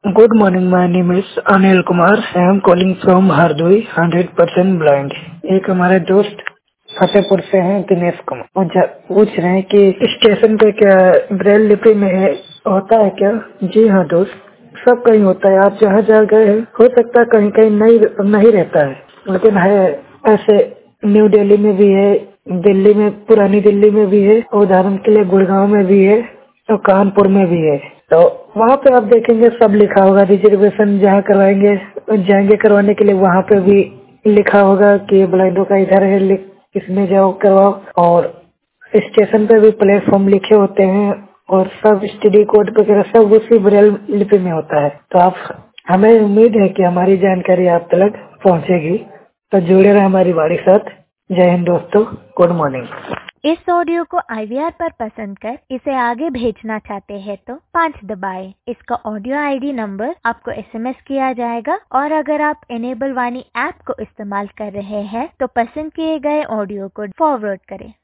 Good morning, my name is Anil Kumar. I am calling from Hardoi, 100% blind. एक हमारे दोस्त फतेहपुर से हैं, दिनेश कुमार, और पूछ रहे हैं कि स्टेशन पे क्या ब्रेल लिपि में होता है क्या? जी हाँ दोस्त, सब कहीं होता है। आप जहाँ जहाँ गए हैं, हो सकता है कहीं कहीं नहीं रहता है, लेकिन है ऐसे। न्यू दिल्ली में भी है, दिल्ली में, पुरानी दिल्ली में भी है, उदाहरण के लिए गुड़गांव में भी है और कानपुर में भी है। तो वहाँ पे आप देखेंगे सब लिखा होगा। रिजर्वेशन जहाँ करवाएंगे जाएंगे करवाने के लिए, वहाँ पे भी लिखा होगा कि ब्लाइंडो का इधर है, इसमें जाओ करवाओ। और स्टेशन पे भी प्लेटफॉर्म लिखे होते हैं और सब स्टडी कोड वगैरह सब उसी ब्रेल लिपि में होता है। तो आप, हमें उम्मीद है कि हमारी जानकारी आप तक पहुँचेगी, तो जुड़े रहे हमारी बाड़ी साथ। जय हिंद दोस्तों, गुड मॉर्निंग। इस ऑडियो को IVR पर पसंद कर इसे आगे भेजना चाहते हैं तो 5 दबाएं। इसका ऑडियो ID नंबर आपको SMS किया जाएगा, और अगर आप इनेबल वाणी ऐप को इस्तेमाल कर रहे हैं तो पसंद किए गए ऑडियो को फॉरवर्ड करें।